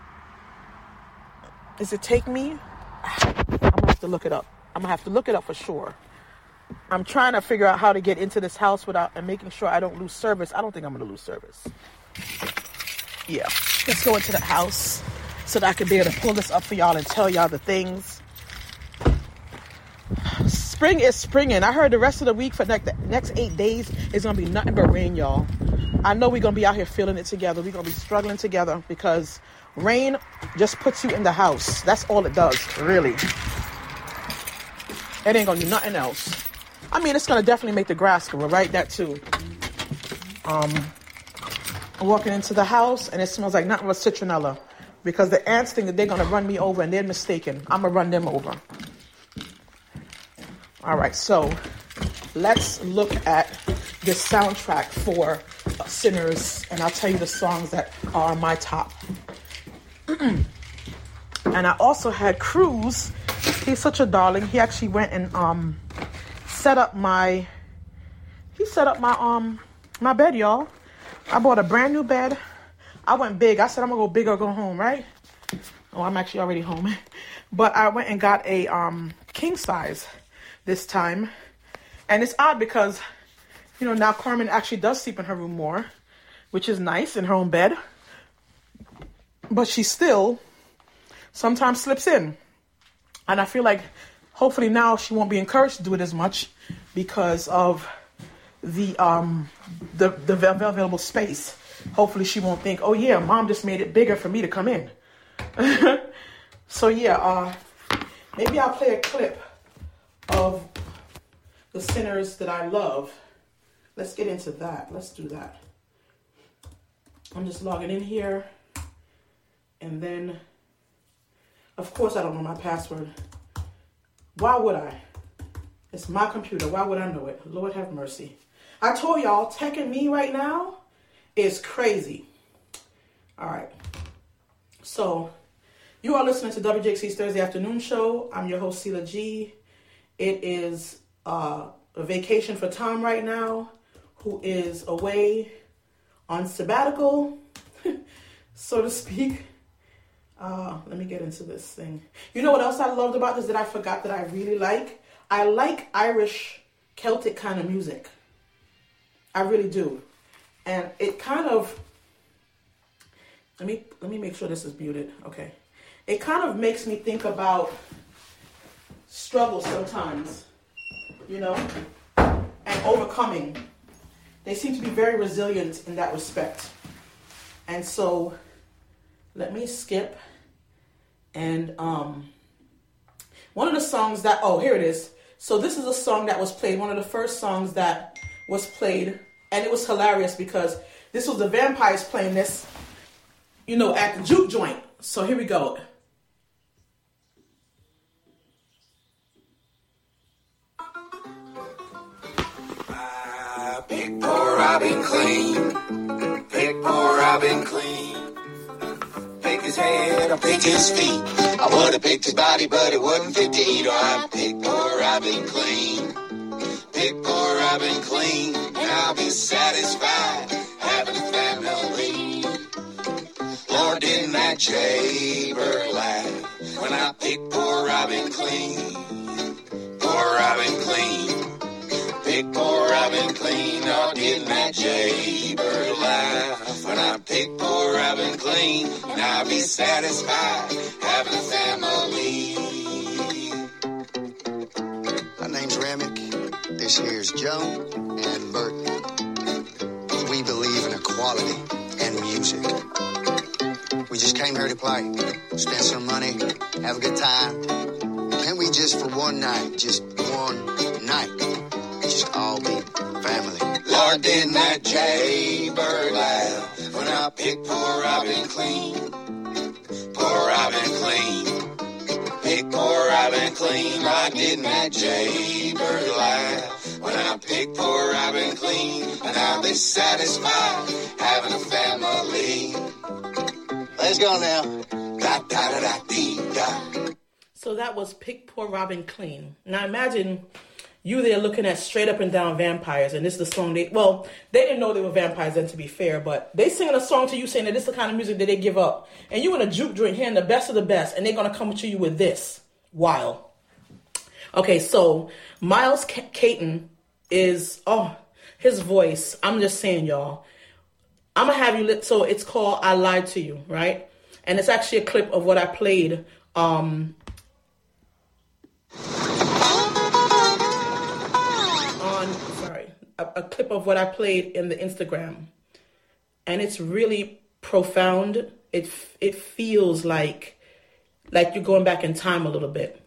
is it Take Me? I'm gonna have to look it up. I'm gonna have to look it up for sure. I'm trying to figure out how to get into this house without, and making sure I don't lose service. I don't think I'm gonna lose service. Yeah, let's go into the house so that I can be able to pull this up for y'all and tell y'all the things. Spring is springing. I heard the rest of the week for like the next eight days is going to be nothing but rain, y'all. I know we're going to be out here feeling it together. We're going to be struggling together because rain just puts you in the house. That's all it does, really. It ain't going to do nothing else. I mean, it's going to definitely make the grass grow, right? That too. Um, I'm walking into the house and it smells like nothing but citronella. Because the ants think that they're going to run me over and they're mistaken. I'm going to run them over. All right, so let's look at this soundtrack for uh, Sinners. And I'll tell you the songs that are on my top. And I also had Cruz. He's such a darling. He actually went and um, set up my... He set up my um my bed, y'all. I bought a brand new bed. I went big. I said, I'm going to go big or go home, right? Oh, I'm actually already home. But I went and got a um, king size this time. And it's odd because, you know, now Carmen actually does sleep in her room more, which is nice, in her own bed. But she still sometimes slips in. And I feel like hopefully now she won't be encouraged to do it as much because of the um the, the available space. Hopefully she won't think, oh yeah, mom just made it bigger for me to come in. So yeah, uh, maybe I'll play a clip of the Sinners that I love. Let's get into that. Let's do that. I'm just logging in here. And then, of course I don't know my password. Why would I? It's my computer. Why would I know it? Lord have mercy. I told y'all, Tech and me right now is crazy. All right. So, you are listening to W J X C's Thursday Afternoon Show. I'm your host, Sela G. It is uh, a vacation for Tom right now, who is away on sabbatical, so to speak. Uh, let me get into this thing. You know what else I loved about this that I forgot that I really like? I like Irish, Celtic kind of music. I really do. And it kind of, let me let me make sure this is muted. Okay. It kind of makes me think about struggle sometimes, you know, and overcoming. They seem to be very resilient in that respect. And so let me skip. And um, one of the songs that, oh, here it is. So this is a song that was played, one of the first songs that was played. And it was hilarious because this was the Vampires playing this, you know, at the juke joint. So here we go. I pick poor Robin clean. Pick poor Robin clean. Pick his head, I pick his feet. I would have picked his body, but it wasn't fit to eat. Or I pick poor Robin clean. Pick poor Robin clean. And I'll be satisfied having a family. Lord, didn't that jaybird laugh when I picked poor Robin clean? Poor Robin clean. Pick poor Robin clean. Oh, didn't that jaybird laugh when I picked poor Robin clean? And I'll be satisfied having a family. This here's Joe and Burton. We believe in equality and music. We just came here to play, spend some money, have a good time. Can't we just for one night, just one night, just all be family? Lord, didn't that Jaybird laugh when I picked poor Robin clean? Poor Robin clean. Pick poor Robin clean. Why didn't that Jaybird laugh when I picked poor Robin clean? And I'll be satisfied having a family. Let's go now. Da da da da dee da. So that was Pick Poor Robin Clean. Now imagine you there looking at straight up and down vampires, and this is the song they, well, they didn't know they were vampires then, to be fair, but they singing a song to you saying that this is the kind of music that they give up. And you in a juke joint hearing the best of the best, and they're going to come to you with this. Wow. Okay, so Miles K- Caton is, oh, his voice, I'm just saying, y'all. I'm going to have you, lit, so it's called I Lied to You, right? And it's actually a clip of what I played, um... on, sorry, a, a clip of what I played in the Instagram. And it's really profound. It it feels like, like you're going back in time a little bit.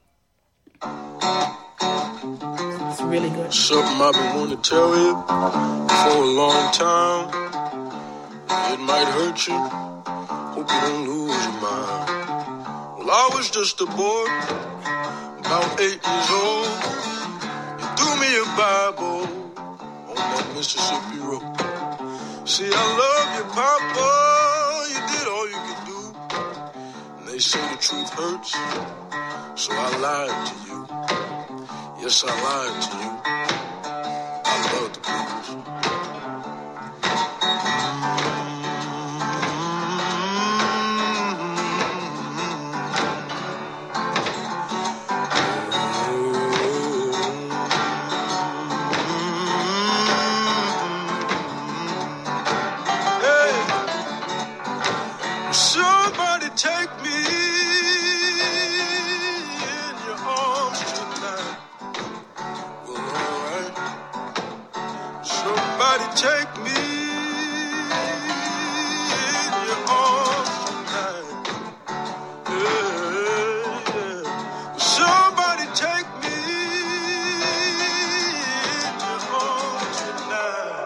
It's really good. Something I've been wanting to tell you for a long time. It might hurt you. Hope you don't lose your mind. Well, I was just a boy, about eight years old. You threw me a Bible on that Mississippi road. See, I love you, Papa. You did all you could do. And they say the truth hurts, so I lied to you. Yes, I lied to you. I love the blues. Take me in your arms tonight. Well, alright. Somebody take me in your arms tonight. Yeah, yeah. Somebody take me in your arms tonight.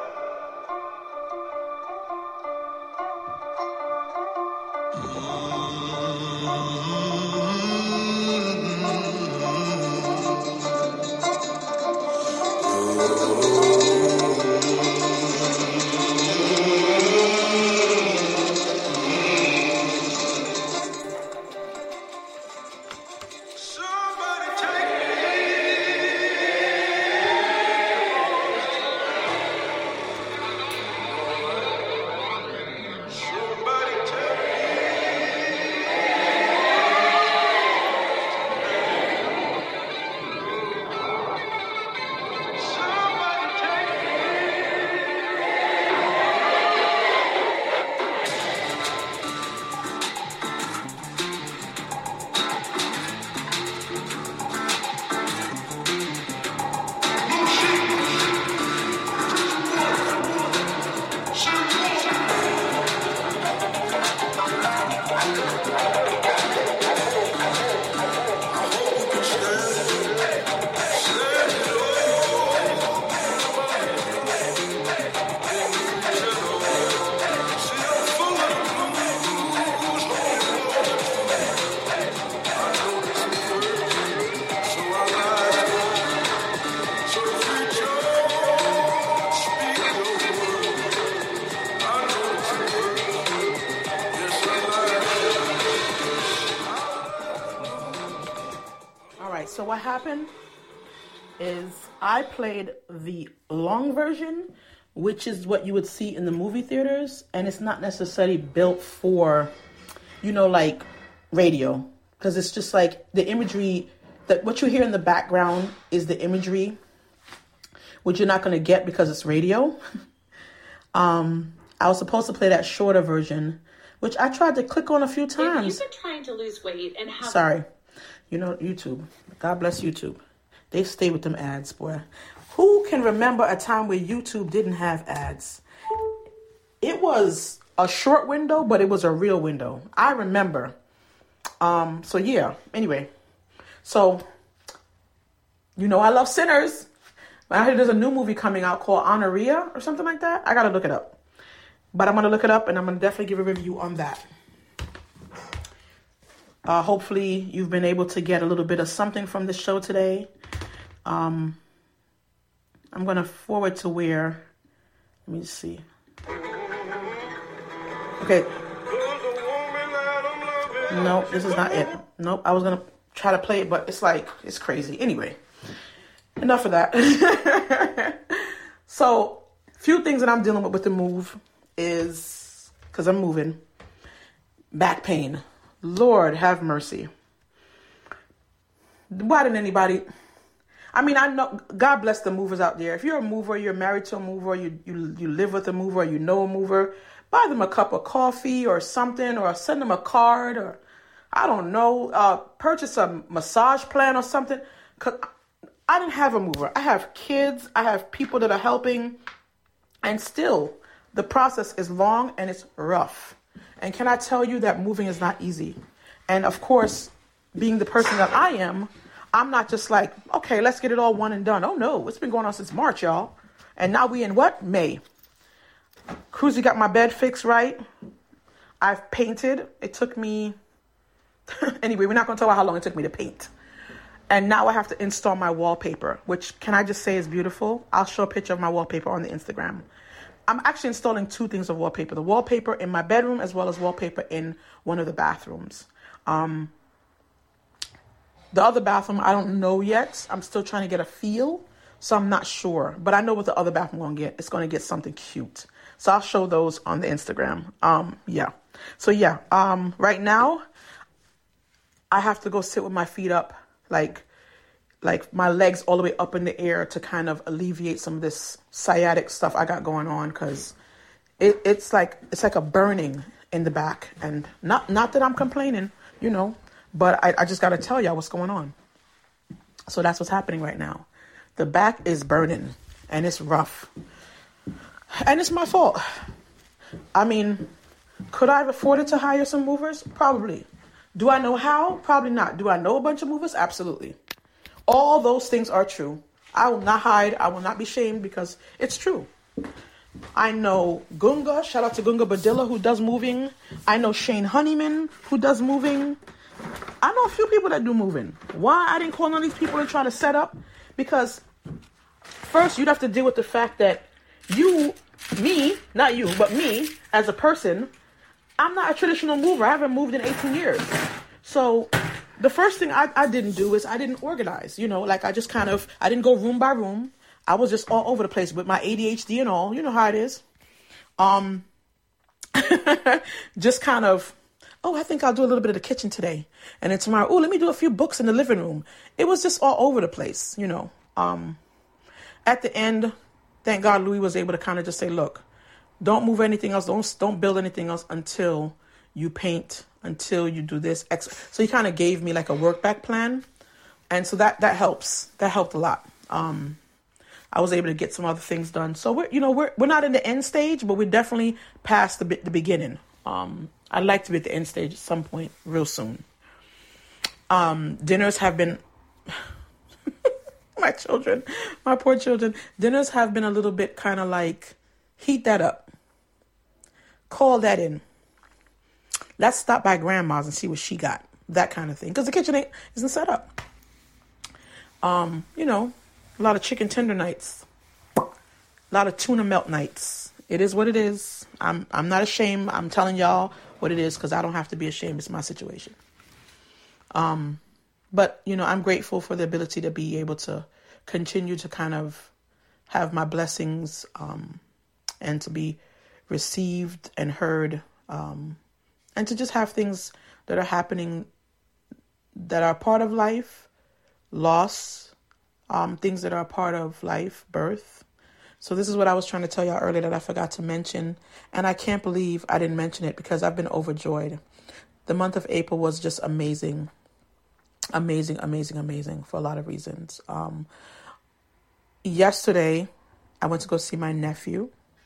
So what happened is I played the long version, which is what you would see in the movie theaters, and it's not necessarily built for, you know, like radio, because it's just like the imagery that what you hear in the background is the imagery, which you're not going to get because it's radio. um, I was supposed to play that shorter version, which I tried to click on a few times. If you've been trying to lose weight and have... Sorry. You know, YouTube. God bless YouTube. They stay with them ads, boy. Who can remember a time where YouTube didn't have ads? It was a short window, but it was a real window. I remember. Um, so yeah, anyway. So, you know I love Sinners. I heard there's a new movie coming out called Honoria or something like that. I gotta look it up. But I'm gonna look it up and I'm gonna definitely give a review on that. Uh, hopefully you've been able to get a little bit of something from the show today. Um, I'm gonna forward to where, let me see. Okay. No, this is not it. Nope, I was gonna try to play it, but it's like, it's crazy. Anyway, enough of that. So, few things that I'm dealing with with the move is, because I'm moving, back pain. Lord have mercy. Why didn't anybody... I mean, I know, God bless the movers out there. If you're a mover, you're married to a mover, you, you, you live with a mover, you know a mover, buy them a cup of coffee or something, or send them a card, or I don't know, uh, purchase a massage plan or something. Cause I didn't have a mover. I have kids. I have people that are helping. And still, the process is long and it's rough. And can I tell you that moving is not easy? And of course, being the person that I am, I'm not just like, okay, let's get it all one and done. Oh no, it's been going on since March, y'all. And now we in what? May. Cruzy got my bed fixed right. I've painted. It took me... anyway, we're not going to talk about how long it took me to paint. And now I have to install my wallpaper, which can I just say is beautiful? I'll show a picture of my wallpaper on the Instagram. I'm actually installing two things of wallpaper. The wallpaper in my bedroom as well as wallpaper in one of the bathrooms. Um, the other bathroom, I don't know yet. I'm still trying to get a feel, so I'm not sure. But I know what the other bathroom going to get. It's going to get something cute. So I'll show those on the Instagram. Um, yeah. So yeah, um, right now, I have to go sit with my feet up, like, like my legs all the way up in the air to kind of alleviate some of this sciatic stuff I got going on, because it, it's like it's like a burning in the back, and not not that I'm complaining, you know, but I, I just got to tell y'all what's going on. So that's what's happening right now. The back is burning, and it's rough, and it's my fault. I mean, could I have afforded to hire some movers? Probably. Do I know how? Probably not. Do I know a bunch of movers? Absolutely. All those things are true. I will not hide. I will not be shamed, because it's true. I know Gunga. Shout out to Gunga Badilla, who does moving. I know Shane Honeyman, who does moving. I know a few people that do moving. Why I didn't call on these people and try to set up? Because first you'd have to deal with the fact that you, me, not you, but me as a person, I'm not a traditional mover. I haven't moved in eighteen years. So the first thing I, I didn't do is I didn't organize, you know, like I just kind of, I didn't go room by room. I was just all over the place with my A D H D and all, you know how it is. Um, just kind of, oh, I think I'll do a little bit of the kitchen today. And then tomorrow, oh, let me do a few books in the living room. It was just all over the place, you know. Um, at the end, thank God Louis was able to kind of just say, look, don't move anything else. Don't don't build anything else until you paint, until you do this. So he kind of gave me like a work back plan. And so that, that helps. That helped a lot. Um, I was able to get some other things done. So we're, you know, we're, we're not in the end stage, but we're definitely past the, the beginning. Um, I'd like to be at the end stage at some point real soon. Um, dinners have been, my children, my poor children, dinners have been a little bit kind of like, heat that up. Call that in. Let's stop by grandma's and see what she got. That kind of thing. Because the kitchen ain't, isn't set up. Um, you know, a lot of chicken tender nights. A lot of tuna melt nights. It is what it is. I'm I'm not ashamed. I'm telling y'all what it is, because I don't have to be ashamed. It's my situation. Um, but, you know, I'm grateful for the ability to be able to continue to kind of have my blessings um, and to be received and heard, um, and to just have things that are happening that are part of life, loss, um, things that are part of life, birth. So this is what I was trying to tell y'all earlier that I forgot to mention, and I can't believe I didn't mention it because I've been overjoyed. The month of April was just amazing. amazing, amazing, amazing for a lot of reasons. Um, yesterday, I went to go see my nephew.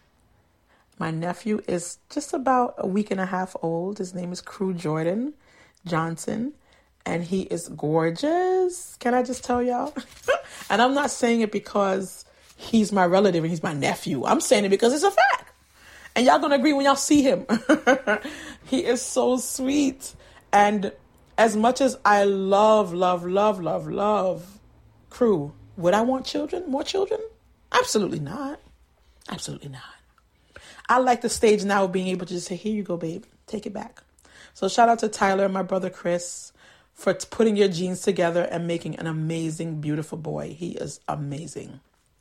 My nephew is just about a week and a half old. His name is Crew Jordan Johnson, and he is gorgeous. Can I just tell y'all? And I'm not saying it because he's my relative and he's my nephew. I'm saying it because it's a fact. And y'all gonna agree when y'all see him. He is so sweet. And as much as I love, love, love, love, love Crew, would I want children? More children? Absolutely not. Absolutely not. I like the stage now of being able to just say, here you go, babe. Take it back. So shout out to Tyler and my brother Chris for t- putting your genes together and making an amazing, beautiful boy. He is amazing.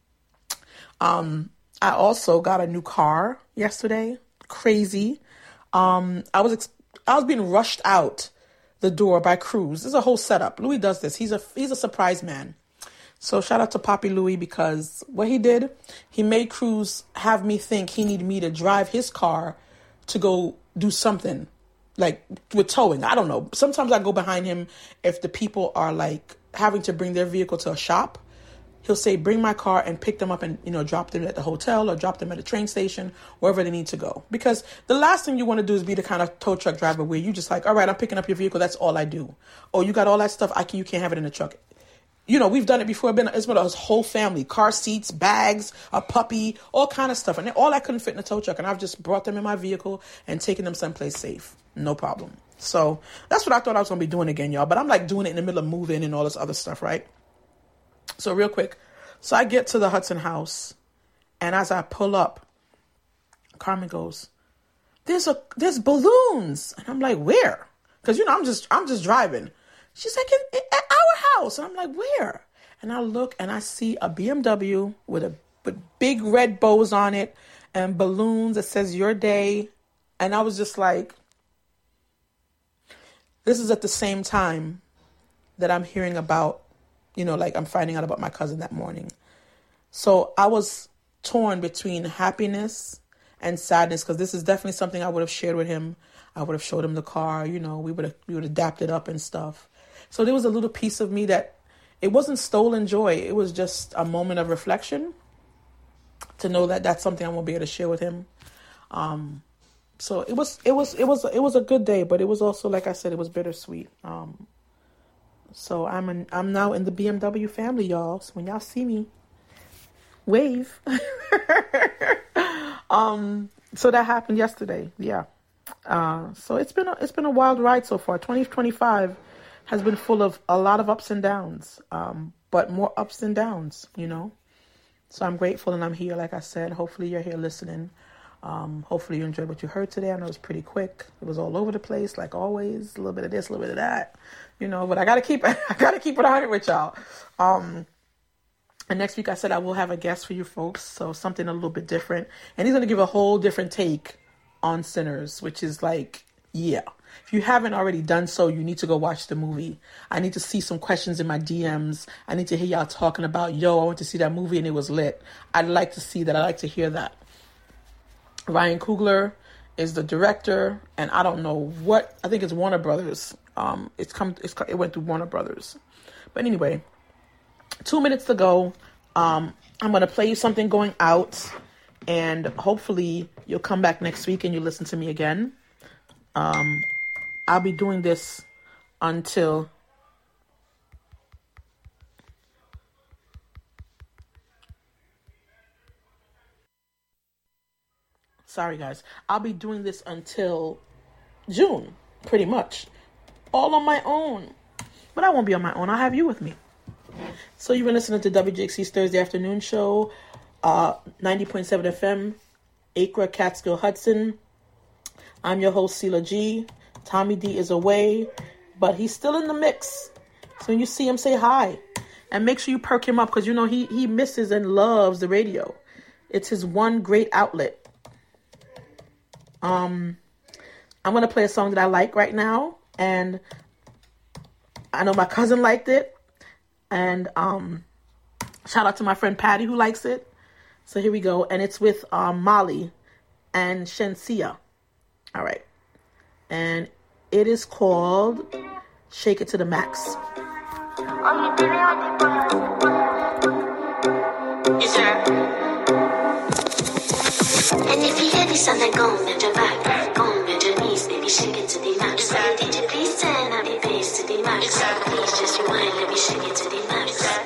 Um, I also got a new car yesterday. Crazy. Um, I was ex- I was being rushed out the door by Cruz. This is a whole setup. Louis does this. He's a he's a surprise man. So shout out to Poppy Louis, because what he did, he made Cruz have me think he needed me to drive his car to go do something, like with towing. I don't know. Sometimes I go behind him if the people are like having to bring their vehicle to a shop. He'll say, bring my car and pick them up and, you know, drop them at the hotel or drop them at a train station, wherever they need to go. Because the last thing you want to do is be the kind of tow truck driver where you just like, all right, I'm picking up your vehicle. That's all I do. Oh, you got all that stuff. I can, you can't have it in the truck. You know, we've done it before. It's been, it's been a whole family, car seats, bags, a puppy, all kind of stuff. And all I couldn't fit in the tow truck. And I've just brought them in my vehicle and taken them someplace safe. No problem. So that's what I thought I was going to be doing again, y'all. But I'm like doing it in the middle of moving and all this other stuff, right? So real quick. So I get to the Hudson house, and as I pull up, Carmen goes, there's a, there's balloons. And I'm like, where? Because, you know, I'm just, I'm just driving. She's like, in, at our house. And I'm like, where? And I look and I see a B M W with a with big red bows on it and balloons that says your day. And I was just like, this is at the same time that I'm hearing about, you know, like I'm finding out about my cousin that morning. So I was torn between happiness and sadness, because this is definitely something I would have shared with him. I would have showed him the car, you know, we would have we would adapt it up and stuff. So there was a little piece of me that it wasn't stolen joy. It was just a moment of reflection to know that that's something I won't be able to share with him. Um, so it was, it was, it was, it was a good day, but it was also, like I said, it was bittersweet. Um, so I'm an, I'm now in the B M W family, y'all. So when y'all see me, wave. um, so that happened yesterday. Yeah. Uh, so it's been a, it's been a wild ride so far. twenty twenty-five has been full of a lot of ups and downs, um, but more ups and downs, you know. So I'm grateful and I'm here, like I said. Hopefully you're here listening. Um, hopefully you enjoyed what you heard today. I know it was pretty quick. It was all over the place, like always. A little bit of this, a little bit of that, you know. But I gotta keep it. I gotta keep it one hundred with y'all. Um, and next week, I said I will have a guest for you folks, so something a little bit different. And he's gonna give a whole different take on Sinners, which is like, yeah. If you haven't already done so, you need to go watch the movie. I need to see some questions in my D Ms. I need to hear y'all talking about, yo, I went to see that movie and it was lit. I'd like to see that. I'd like to hear that. Ryan Coogler is the director, and I don't know what, I think it's Warner Brothers. Um, it's come, it's, it went through Warner Brothers. But anyway, two minutes to go. Um, I'm going to play you something going out, and hopefully you'll come back next week and you listen to me again. Um, I'll be doing this until sorry guys, I'll be doing this until June, pretty much, all on my own. But I won't be on my own. I'll have you with me. So you've been listening to W J X C's Thursday afternoon show, uh, ninety point seven F M, Acre, Catskill, Hudson. I'm your host, Sela G. Tommy D is away, but he's still in the mix. So when you see him, say hi. And make sure you perk him up, because, you know, he, he misses and loves the radio. It's his one great outlet. Um, I'm going to play a song that I like right now. And I know my cousin liked it. And um, shout out to my friend Patty who likes it. So here we go. And it's with um, Molly and Shensia. All right. And it is called Shake It to the Max. Yes, sir. And if you hear this sound, then go and bend your back. Go and bend your knees, baby, shake it to the max. D J, please turn up the bass to the max. Please just rewind, let me shake it to the max.